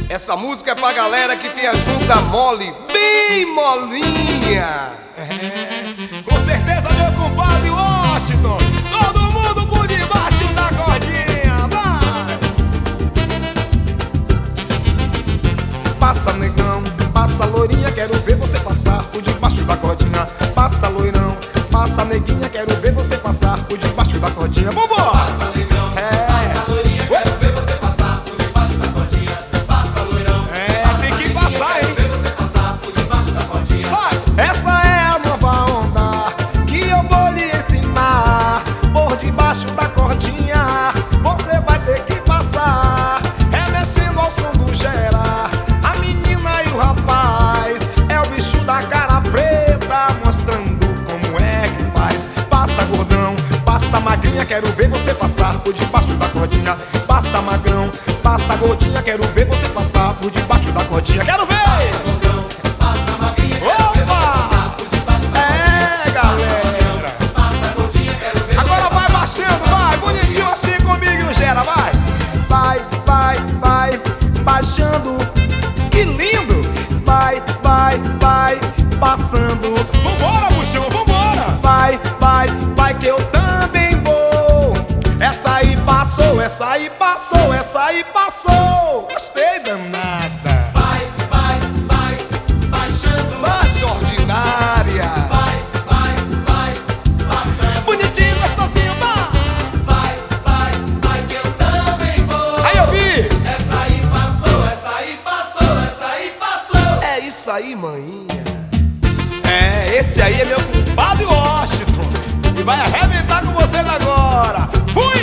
Essa música é pra galera que tem a junta mole, bem molinha. Com certeza, meu compadre Washington. Todo mundo por debaixo da cordinha, vai! Passa, negão, passa, loirinha, quero ver você passar por debaixo da cordinha. Passa, loirão, passa, neguinha, quero ver você passar por debaixo da cordinha. Vambora! Passa, negão, passa, loirinha, quero ver você passar por debaixo da cordinha. Passa, loirão, tem que passar, hein? quero ver você passar por debaixo da cordinha. Essa é a nova onda que eu vou lhe ensinar. Por debaixo da cordinha você vai ter que passar, remexendo ao som do Gera. A menina e o rapaz é o bicho da cara preta, mostrando como é que faz. Passa, gordão, passa, magrinha, quero ver você passar por debaixo da cordinha. Passa, magrão, passa, gordinha, quero ver você passar por debaixo da cordinha. Quero ver! Passa, gordão, passa, magrinha, quero ver você passar por debaixo da cordinha. Galera! Passa, gordinha, quero ver Agora você vai baixando, vai, bonitinho assim comigo, Gera, vai! Vai, vai, vai, baixando, que lindo! Vai, vai, vai, passando. Vambora, buchão, vambora! Vai, vai, vai, que eu também vou. Essa aí passou, essa aí passou, essa aí passou. Gostei danada. Vai, vai, vai, baixando. Mas ordinária. Vai, vai, vai, passando. Bonitinho, gostosinho, vai! Vai, vai, que eu também vou. Aí eu vi! Essa aí passou, essa aí passou, essa aí passou. É isso aí, maninha. Esse aí é meu compadre Washington e vai arrebentar com vocês agora. Fui!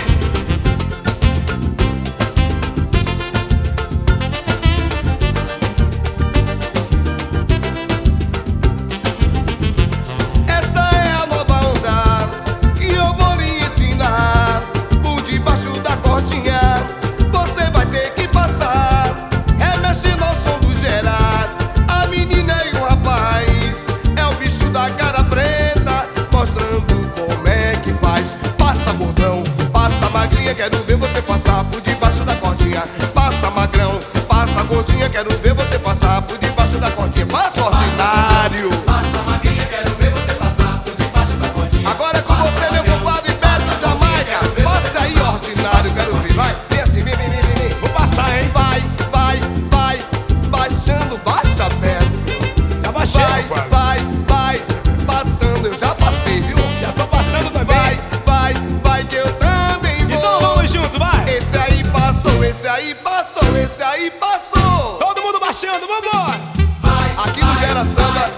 Essa é a nova onda que eu vou lhe ensinar. Por debaixo da cordinha você vai ter que passar, remexendo ao som do Gera. A menina e o rapaz é o bicho da cara preta, mostrando como é que faz. Passa, gordão, passa, magrinha, quero ver você passar por debaixo da cordinha. Passa, magrão, passa, gordinha, quero ver você passar por debaixo da cordinha. Passa, ordinário. Passa, magrinha, quero ver você passar por debaixo da cordinha. Agora é com você, meu compadre Beto Jamaica. Passa aí, ordinário, quero ver. Vai, vem assim, vem, vem, vem, vem. Vou passar, hein? Vai, vai, vai, baixando, baixa, Beto. Já baixei, Vai, compadre. vai, vai, passando, eu já passei, viu? Já tô passando também. Vai, vai, vai, que eu também vou. Então vamos juntos, vai! Esse aí passou, esse aí passou, esse aí passou. Todo mundo baixando, vambora! Vai, Aqui no Gera Samba